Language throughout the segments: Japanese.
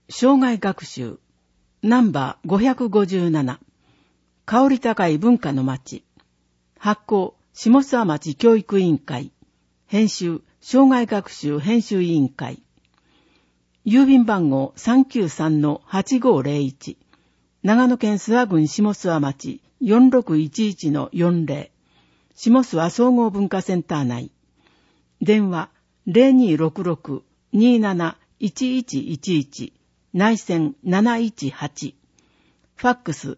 生涯学習ナンバー557香り高い文化の町発行下諏訪町教育委員会編集生涯学習編集委員会郵便番号 393-8501 長野県諏訪郡下諏訪町 4611-40 下諏訪総合文化センター内電話 0266-271111 内線718ファックス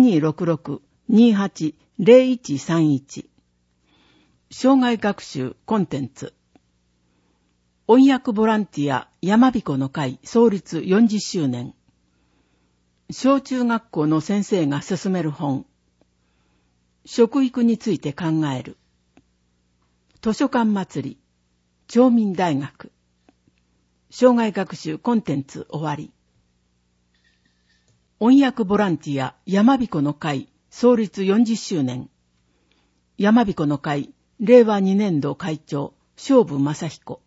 0266-280131 生涯学習コンテンツ音訳ボランティア山彦の会創立40周年小中学校の先生が勧める本食育について考える図書館祭り町民大学生涯学習コンテンツ終わり音訳ボランティア山彦の会創立40周年山彦の会令和2年度会長菖蒲正彦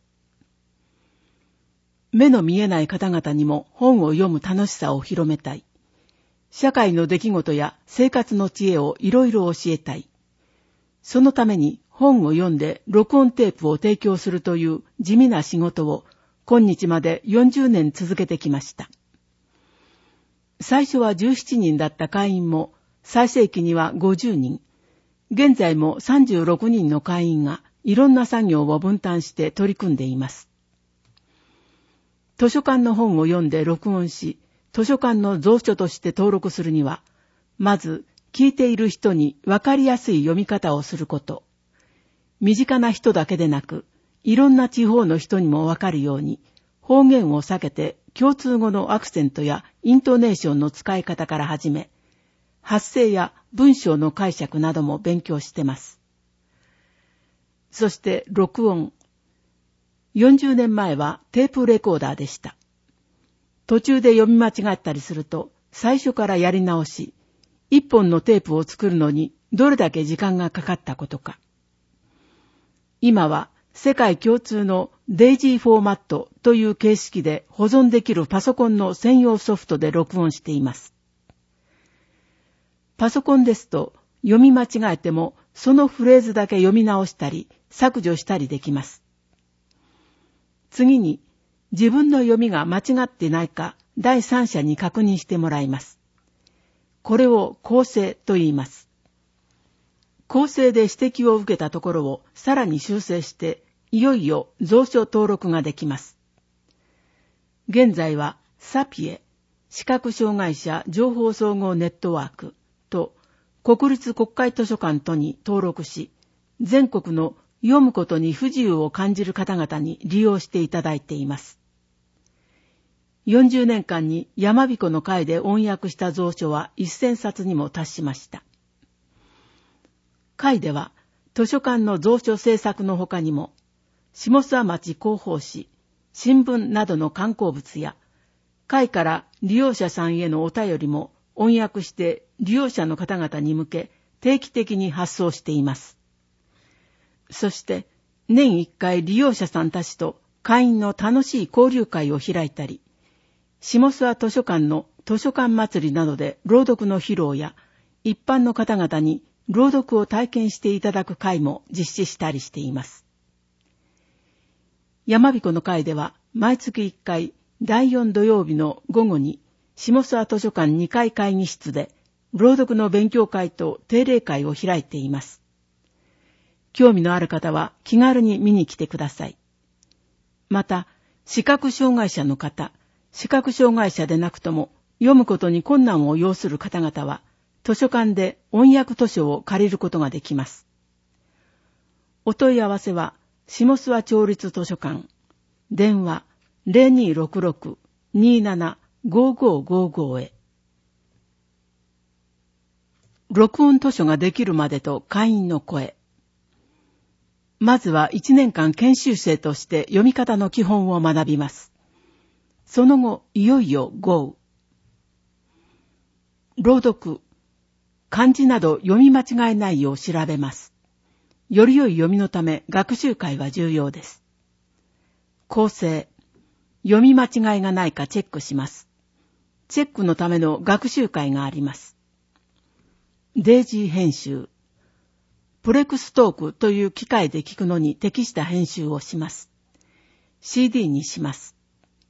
目の見えない方々にも本を読む楽しさを広めたい。社会の出来事や生活の知恵をいろいろ教えたい。そのために本を読んで録音テープを提供するという地味な仕事を今日まで40年続けてきました。最初は17人だった会員も最盛期には50人。現在も36人の会員がいろんな作業を分担して取り組んでいます。図書館の本を読んで録音し、図書館の蔵書として登録するには、まず聞いている人に分かりやすい読み方をすること。身近な人だけでなく、いろんな地方の人にも分かるように、方言を避けて共通語のアクセントやイントネーションの使い方から始め、発声や文章の解釈なども勉強してます。そして録音。40年前はテープレコーダーでした。途中で読み間違ったりすると最初からやり直し、一本のテープを作るのにどれだけ時間がかかったことか。今は世界共通のデイジーフォーマットという形式で保存できるパソコンの専用ソフトで録音しています。パソコンですと読み間違えてもそのフレーズだけ読み直したり削除したりできます。次に自分の読みが間違ってないか第三者に確認してもらいます。これを校正と言います。校正で指摘を受けたところをさらに修正していよいよ蔵書登録ができます。現在はサピエ視覚障害者情報総合ネットワークと国立国会図書館とに登録し全国の読むことに不自由を感じる方々に利用していただいています。40年間に山彦の会で音訳した蔵書は1000冊にも達しました。会では図書館の蔵書制作の他にも、下諏訪町広報誌、新聞などの刊行物や、会から利用者さんへのお便りも音訳して利用者の方々に向け定期的に発送しています。そして年1回利用者さんたちと会員の楽しい交流会を開いたり、下諏訪図書館の図書館祭りなどで朗読の披露や、一般の方々に朗読を体験していただく会も実施したりしています。山彦の会では毎月1回第4土曜日の午後に下諏訪図書館2階会議室で朗読の勉強会と定例会を開いています。興味のある方は気軽に見に来てください。また、視覚障害者の方、視覚障害者でなくとも読むことに困難を要する方々は、図書館で音訳図書を借りることができます。お問い合わせは、下諏訪町立図書館、電話 0266-275555 へ。録音図書ができるまでと会員の声。まずは1年間研修生として読み方の基本を学びます。その後、いよいよGO。朗読、漢字など読み間違えないよう調べます。より良い読みのため学習会は重要です。構成、 読み間違いがないかチェックします。チェックのための学習会があります。デイジー編集。プレクストークという機械で聞くのに適した編集をします。CD にします。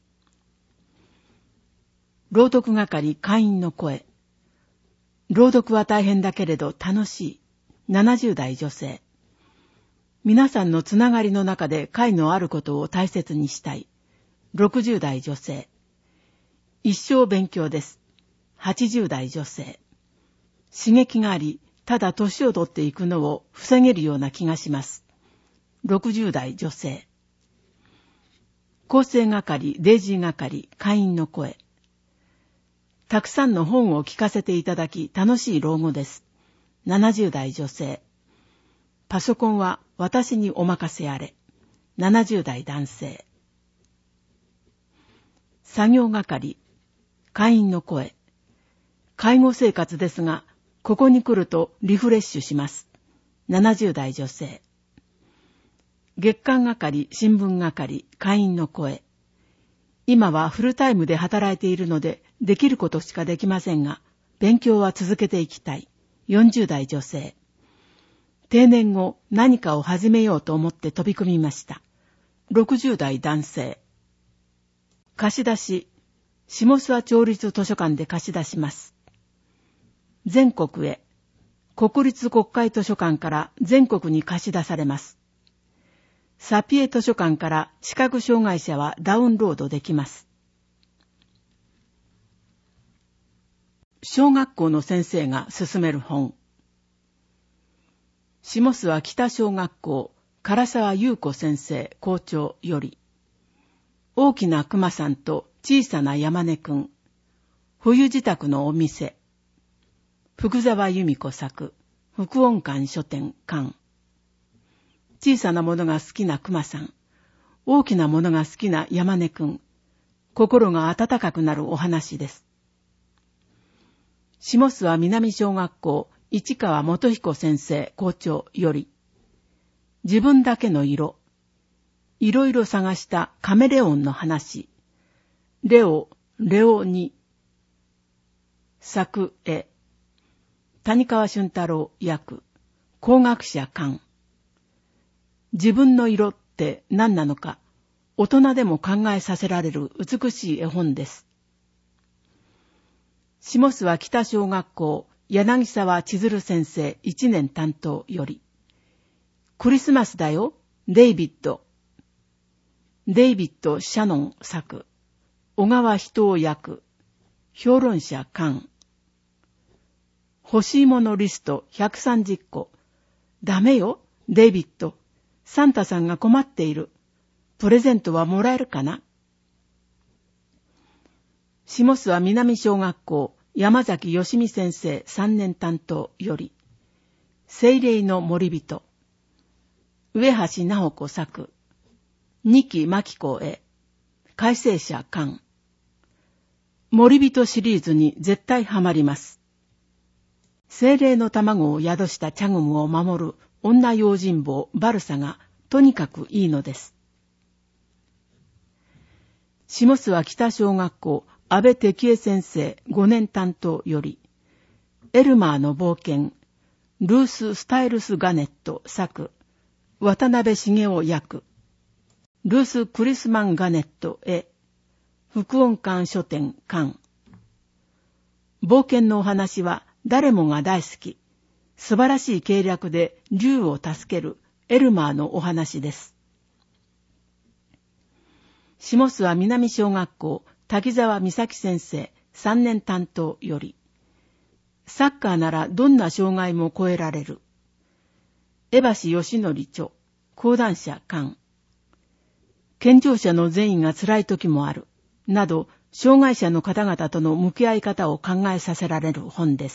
朗読係会員の声。朗読は大変だけれど楽しい。70代女性。皆さんのつながりの中で会のあることを大切にしたい。60代女性。一生勉強です。80代女性。刺激があり、ただ年を取っていくのを防げるような気がします。60代女性。構成係、デイジー係、会員の声。たくさんの本を聞かせていただき楽しい老後です。70代女性。パソコンは私にお任せあれ。70代男性。作業係、会員の声。介護生活ですが、ここに来るとリフレッシュします。70代女性。月刊係、新聞係、会員の声。今はフルタイムで働いているので、できることしかできませんが、勉強は続けていきたい。40代女性。定年後、何かを始めようと思って飛び込みました。60代男性。貸し出し、下諏訪町立図書館で貸し出します。全国へ、国立国会図書館から全国に貸し出されます。サピエ図書館から視覚障害者はダウンロードできます。小学校の先生が勧める本。下諏訪北小学校唐沢優子先生校長より、大きな熊さんと小さな山根くん、冬支度のお店、福沢由美子作、福音館書店館。小さなものが好きな熊さん、大きなものが好きな山根くん、心が温かくなるお話です。下諏訪南小学校市川元彦先生校長より、自分だけの色、いろいろ探したカメレオンの話、レオに、作絵、谷川俊太郎役、工学者官。自分の色って何なのか、大人でも考えさせられる美しい絵本です。下諏訪北小学校柳沢千鶴先生1年担当より、クリスマスだよ、デイビッド。デイビッド・シャノン作、小川人夫役、評論者官。欲しいものリスト130個。ダメよ、デイビッド。サンタさんが困っている。プレゼントはもらえるかな。下諏訪南小学校山崎義美先生3年担当より、精霊の森人。上橋直子作、二木真紀子へ、改正者官。森人シリーズに絶対ハマります。精霊の卵を宿した茶組を守る女用心棒バルサがとにかくいいのです。下諏訪北小学校安倍哲恵先生5年担当より、エルマーの冒険、ルース・スタイルス・ガネット作、渡辺茂雄役、ルース・クリスマン・ガネットへ、福音館書店館。冒険のお話は誰もが大好き、素晴らしい計略で竜を助けるエルマーのお話です。下諏訪南小学校滝沢美咲先生3年担当より、サッカーならどんな障害も超えられる。江橋義則著、講談社館。健常者の善意が辛い時もある。など、障害者の方々との向き合い方を考えさせられる本です。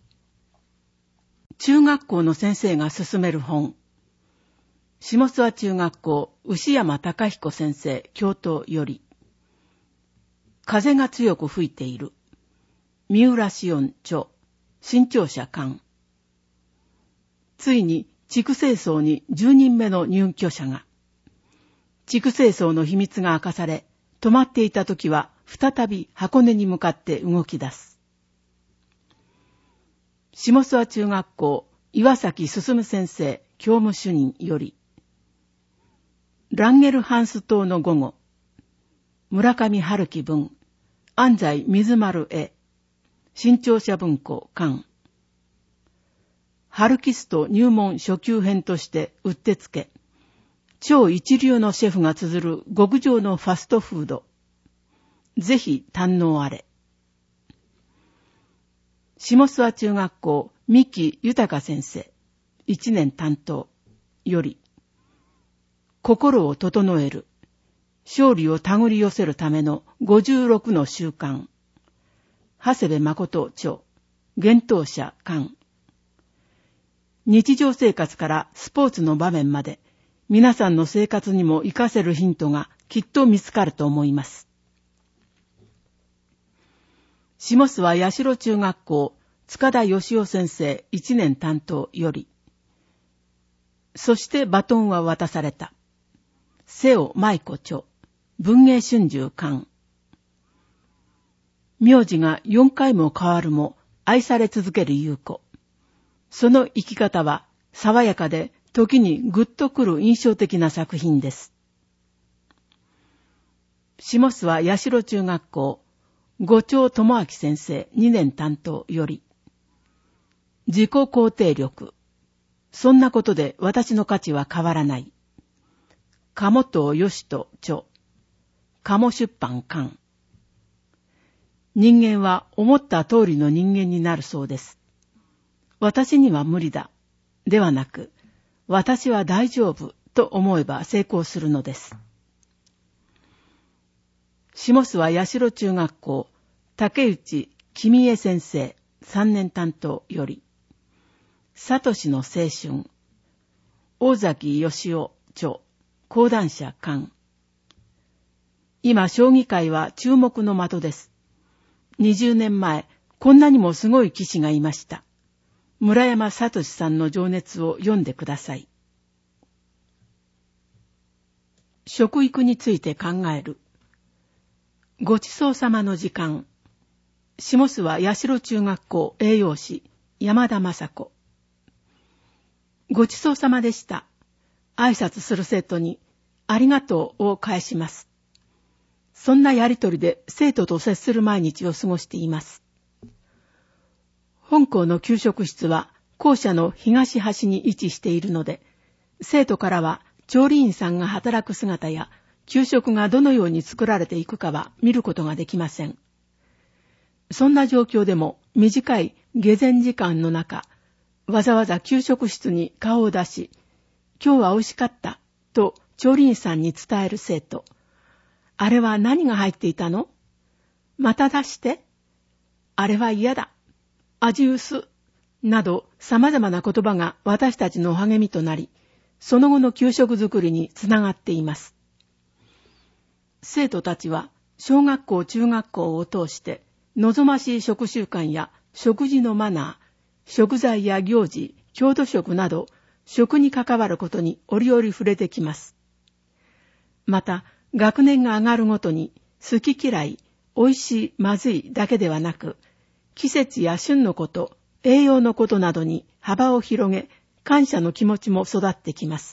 中学校の先生が勧める本。下諏訪中学校牛山隆彦先生教頭より、風が強く吹いている。三浦紫音著、新潮社館。ついに筑西荘に10人目の入居者が。筑西荘の秘密が明かされ、 止まっていた時は再び箱根に向かって動き出す。下諏訪中学校岩崎進先生教務主任より、ランゲルハンス島の午後、村上春樹文、安西水丸絵、新潮社文庫巻。ハルキスト入門初級編としてうってつけ、超一流のシェフが綴る極上のファストフード。ぜひ堪能あれ。下諏訪中学校三木豊先生、1年担当より、心を整える、勝利を手繰り寄せるための56の習慣。長谷部誠著、幻冬舎巻。日常生活からスポーツの場面まで、皆さんの生活にも活かせるヒントがきっと見つかると思います。下諏訪社中学校塚田義夫先生1年担当より、そしてバトンは渡された。瀬尾舞子著、文藝春秋巻。名字が4回も変わるも愛され続ける優子。その生き方は爽やかで時にグッとくる印象的な作品です。下諏訪社中学校五丁智明先生2年担当より、自己肯定力。そんなことで私の価値は変わらない。鴨藤義人著、鴨出版巻。人間は思った通りの人間になるそうです。私には無理だ。ではなく、私は大丈夫と思えば成功するのです。下諏訪社中学校竹内君江先生3年担当より、サトシの青春。大崎義夫著、講談社巻。今、将棋界は注目の的です。20年前、こんなにもすごい棋士がいました。村山聡さんの情熱を読んでください。食育について考える。ごちそうさまの時間。下諏訪社中学校栄養士山田雅子。ごちそうさまでした。挨拶する生徒にありがとうを返します。そんなやりとりで生徒と接する毎日を過ごしています。本校の給食室は校舎の東端に位置しているので、生徒からは調理員さんが働く姿や給食がどのように作られていくかは見ることができません。そんな状況でも短い下膳時間の中、わざわざ給食室に顔を出し、今日は美味しかったと調理員さんに伝える生徒。あれは何が入っていたの？また出して。あれは嫌だ。味薄。など様々な言葉が私たちの励みとなり、その後の給食作りにつながっています。生徒たちは小学校中学校を通して望ましい食習慣や食事のマナー、食材や行事、郷土食など食に関わることに折々触れてきます。また学年が上がるごとに好き嫌い、美味しい、まずいだけではなく、季節や旬のこと、栄養のことなどに幅を広げ、感謝の気持ちも育ってきます。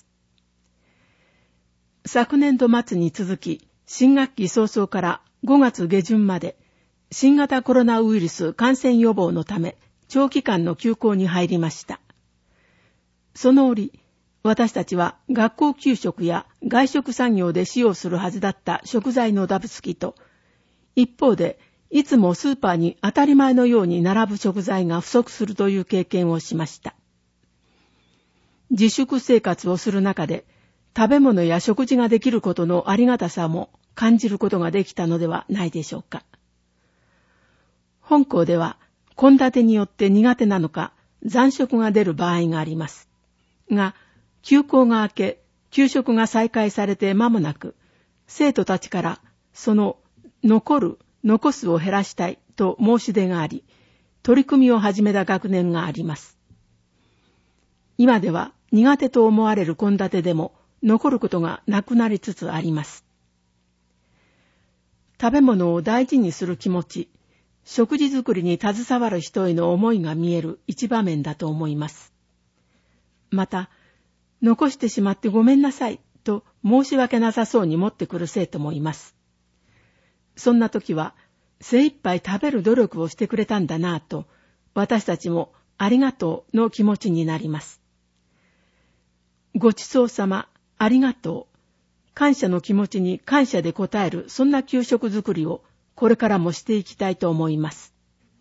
昨年度末に続き、新学期早々から5月下旬まで、新型コロナウイルス感染予防のため、長期間の休校に入りました。その折、私たちは学校給食や外食産業で使用するはずだった食材のダブつきと、一方でいつもスーパーに当たり前のように並ぶ食材が不足するという経験をしました。自粛生活をする中で、食べ物や食事ができることのありがたさも感じることができたのではないでしょうか。本校では、献立によって苦手なのか残食が出る場合があります。が、休校が明け、給食が再開されて間もなく、生徒たちからその残すを減らしたいと申し出があり、取り組みを始めた学年があります。今では苦手と思われる献立でも残ることがなくなりつつあります。 食べ物を大事にする気持ち、食事作りに携わる人への思いが見える一場面だと思います。また、残してしまってごめんなさいと申し訳なさそうに持ってくる生徒もいます。そんな時は、精一杯食べる努力をしてくれたんだなぁと、私たちもありがとうの気持ちになります。ごちそうさま、ありがとう。感謝の気持ちに感謝で応える、そんな給食作りをこれからもしていきたいと思います。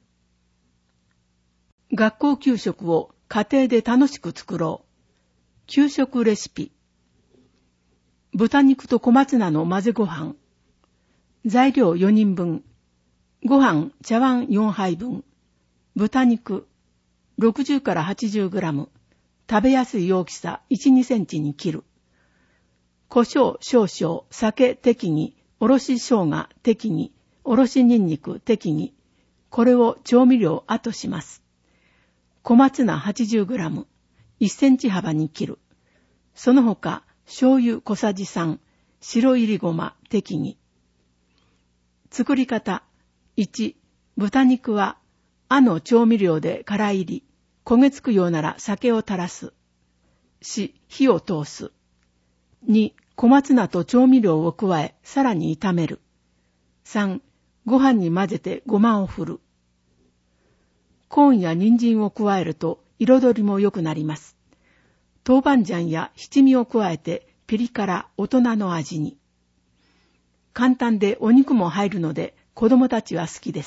学校給食を家庭で楽しく作ろう。給食レシピ。豚肉と小松菜の混ぜご飯。材料4人分。ご飯茶碗4杯分。豚肉60から80グラム。食べやすい大きさ 1,2 センチに切る。胡椒少々、酒適宜、おろし生姜適宜、おろしニンニク適宜。これを調味料後します。小松菜80グラム。1センチ幅に切る。その他、醤油小さじ3、白入りごま適宜。作り方。1、豚肉は、の調味料でから入り、焦げつくようなら酒を垂らす。4、火を通す。2、小松菜と調味料を加え、さらに炒める。3、ご飯に混ぜてごまを振る。コーンや人参を加えると彩りも良くなります。豆板醤や七味を加えてピリ辛大人の味に。簡単でお肉も入るので子供たちは好きです。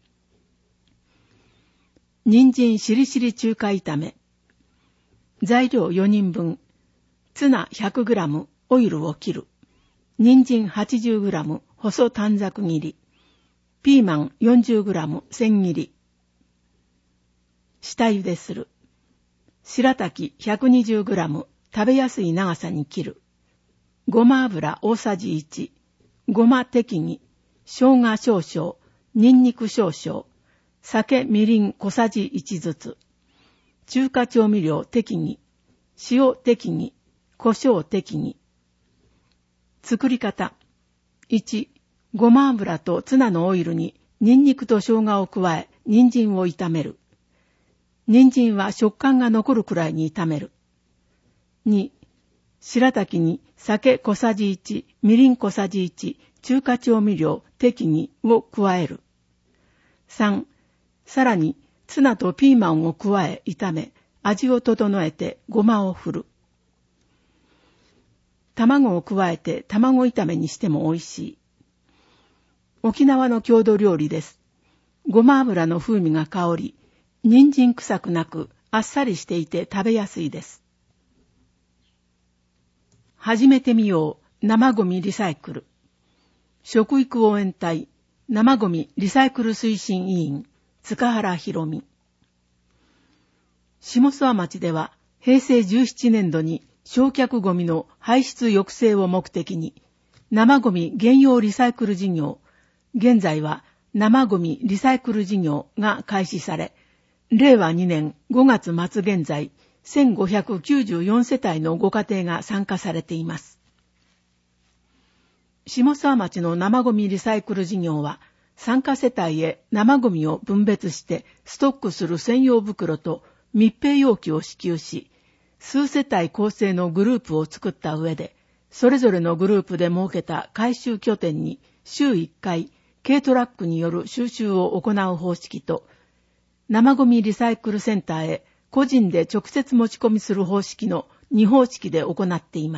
人参しりしり中華炒め。材料4人分。ツナ100グラム、オイルを切る。人参80グラム、細短冊切り。ピーマン40グラム、千切り。下茹でする。白滝120グラム、食べやすい長さに切る。ごま油大さじ1、ごま適宜、生姜少々、ニンニク少々、酒みりん小さじ1ずつ、中華調味料適宜、塩適宜、胡椒適宜。作り方。1、ごま油とツナのオイルにニンニクと生姜を加え、人参を炒める。人参は食感が残るくらいに炒める。2、白滝に酒小さじ1、みりん小さじ1、中華調味料適宜を加える。3、さらにツナとピーマンを加え炒め、味を整えてごまを振る。卵を加えて卵炒めにしても美味しい。沖縄の郷土料理です。ごま油の風味が香り、人参臭くなくあっさりしていて食べやすいです。始めてみよう。生ゴミリサイクル。食育応援隊生ゴミリサイクル推進委員塚原博美。下諏訪町では平成17年度に焼却ゴミの排出抑制を目的に生ゴミ原用リサイクル事業、現在は生ゴミリサイクル事業が開始され、令和2年5月末現在、1594世帯のご家庭が参加されています。下諏訪町の生ゴミリサイクル事業は、参加世帯へ生ゴミを分別してストックする専用袋と密閉容器を支給し、数世帯構成のグループを作った上で、それぞれのグループで設けた回収拠点に週1回、軽トラックによる収集を行う方式と、生ゴミリサイクルセンターへ個人で直接持ち込みする方式の2方式で行っています。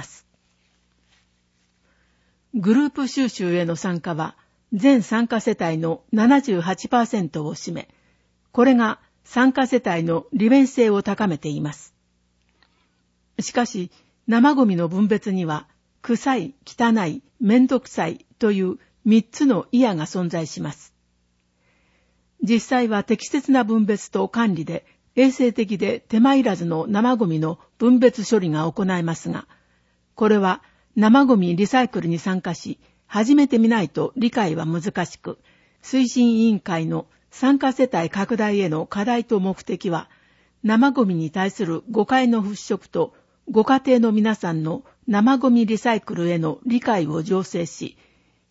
グループ収集への参加は全参加世帯の 78% を占め、これが参加世帯の利便性を高めています。しかし、生ゴミの分別には、臭い、汚い、めんどくさいという3つのいやが存在します。実際は適切な分別と管理で衛生的で手間いらずの生ゴミの分別処理が行えますが、これは生ゴミリサイクルに参加し、始めてみないと理解は難しく、推進委員会の参加世帯拡大への課題と目的は、生ゴミに対する誤解の払拭と、ご家庭の皆さんの生ゴミリサイクルへの理解を醸成し、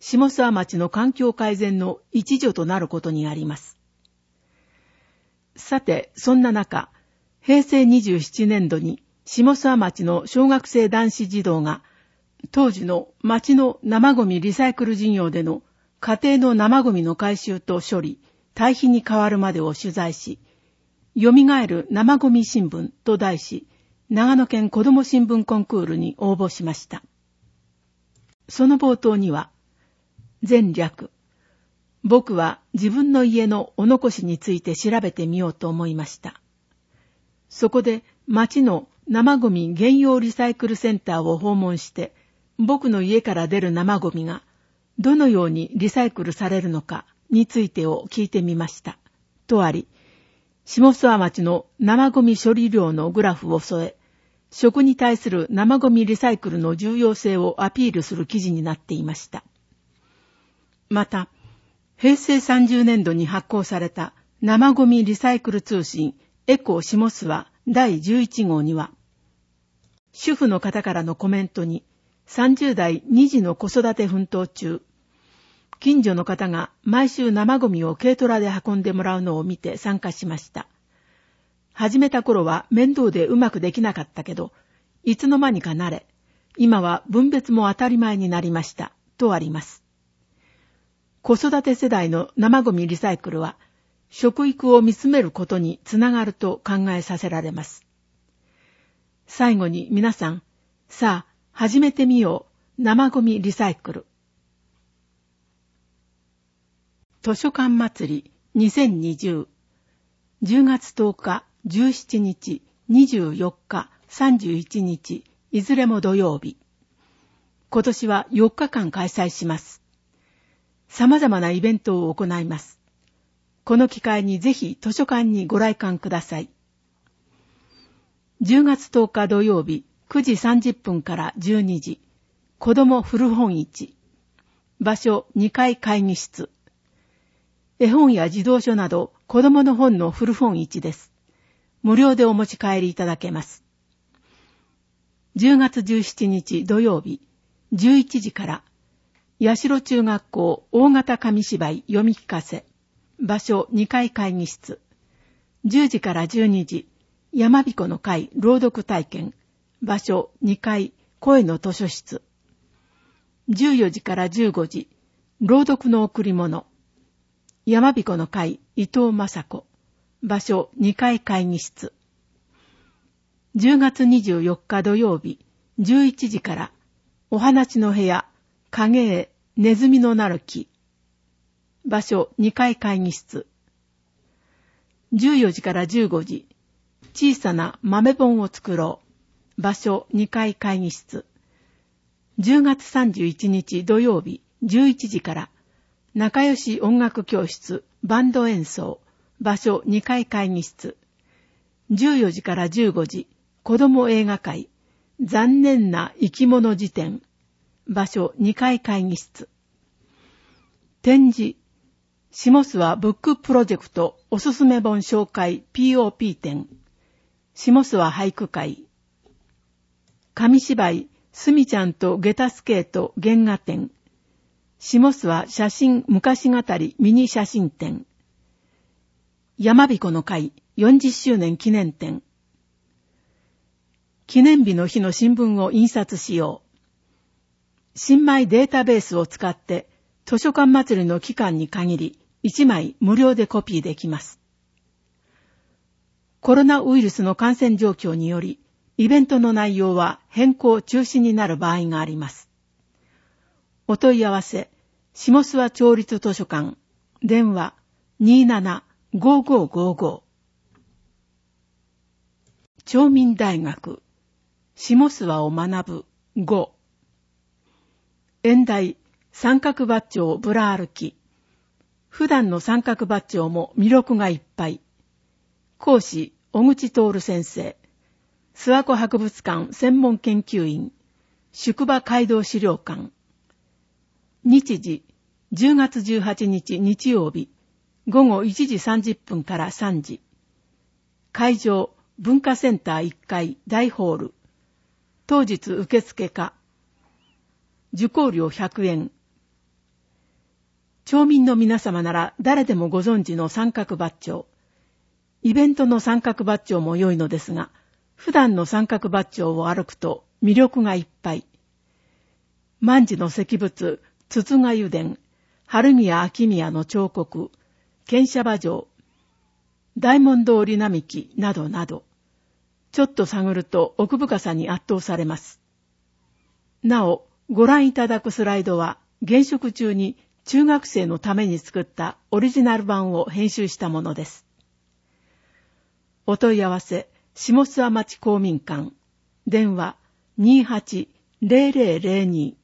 下諏訪町の環境改善の一助となることにあります。さて、そんな中、平成27年度に下諏訪町の小学生男子児童が、当時の町の生ゴミリサイクル事業での家庭の生ゴミの回収と処理、堆肥に変わるまでを取材し、よみがえる生ゴミ新聞と題し、長野県子ども新聞コンクールに応募しました。その冒頭には、前略、僕は自分の家のお残しについて調べてみようと思いました。そこで町の生ゴミ原用リサイクルセンターを訪問して、僕の家から出る生ゴミがどのようにリサイクルされるのかについてを聞いてみました。とあり、下諏訪町の生ゴミ処理量のグラフを添え、食に対する生ゴミリサイクルの重要性をアピールする記事になっていました。また、平成30年度に発行された生ゴミリサイクル通信エコ下諏訪第11号には、主婦の方からのコメントに、30代2児の子育て奮闘中、近所の方が毎週生ゴミを軽トラで運んでもらうのを見て参加しました。始めた頃は面倒でうまくできなかったけど、いつの間にか慣れ、今は分別も当たり前になりました、とあります。子育て世代の生ゴミリサイクルは、食育を見つめることにつながると考えさせられます。最後に皆さん、さあ、始めてみよう、生ゴミリサイクル。図書館祭り2020、10月10日、17日、24日、31日、いずれも土曜日。今年は4日間開催します。様々なイベントを行います。この機会にぜひ図書館にご来館ください。10月10日土曜日9時30分から12時、子ども古本市。場所2階会議室。絵本や児童書など子どもの本の古本市です。無料でお持ち帰りいただけます。10月17日土曜日11時から、八代中学校大型紙芝居読み聞かせ。場所2階会議室。10時から12時、山彦の会朗読体験。場所2階声の図書室。14時から15時、朗読の贈り物。山彦の会伊藤雅子。場所2階会議室。10月24日土曜日、11時から、お話の部屋、影絵、ネズミのなる木。場所2階会議室。14時から15時、小さな豆本を作ろう。場所2階会議室。10月31日土曜日11時から、仲良し音楽教室バンド演奏。場所2階会議室。14時から15時、子ども映画会残念な生き物辞典。場所2階会議室。展示下諏訪ブックプロジェクトおすすめ本紹介 POP 展。下諏訪俳句会。紙芝居すみちゃんとゲタスケート原画展。下諏訪写真昔語りミニ写真展。山彦の会40周年記念展。記念日の日の新聞を印刷しよう。新米データベースを使って図書館祭りの期間に限り1枚無料でコピーできます。コロナウイルスの感染状況によりイベントの内容は変更中止になる場合があります。お問い合わせ、下諏訪町立図書館、電話 27-5555。町民大学、下諏訪を学ぶ5。演題、三角バッジョぶら歩き。普段の三角バッジョも魅力がいっぱい。講師、小口徹先生。諏訪湖博物館専門研究員。宿場街道資料館。日時、10月18日日曜日、午後1時30分から3時。会場、文化センター1階大ホール。当日受付可。受講料100円。 町民の皆様なら誰でもご存知の三角バッジョウ。イベントの三角バッジョウも良いのですが、普段の三角バッジョウを歩くと魅力がいっぱい。万事の石仏、筒賀油田、春宮秋宮の彫刻、見社馬城、大門通り並木などなど、ちょっと探ると奥深さに圧倒されます。なお、ご覧いただくスライドは、現職中に中学生のために作ったオリジナル版を編集したものです。お問い合わせ、下諏訪町公民館、電話 28-0002